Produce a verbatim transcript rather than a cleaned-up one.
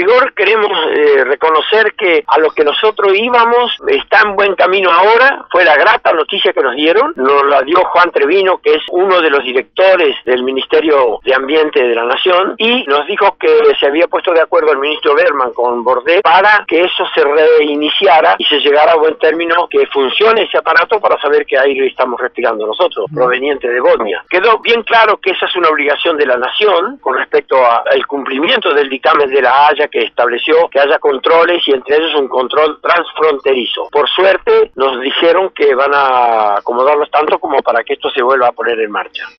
rigor queremos eh, reconocer que a lo que nosotros íbamos está en buen camino ahora. Fue la grata noticia que nos dieron, nos la dio Juan Trevino, que es uno de los directores del Ministerio de Ambiente de la Nación, y nos dijo que se había puesto de acuerdo el ministro Berman con Bordet para que eso se reiniciara y se llegara a buen término, que funcione ese aparato para saber qué aire estamos respirando nosotros, proveniente de Bosnia. Quedó bien claro que esa es una obligación de la Nación con respecto al cumplimiento del dictamen de la Haya, que estableció que haya controles y entre ellos un control transfronterizo. Por suerte nos dijeron que van a acomodarlos tanto como para que esto se vuelva a poner en marcha.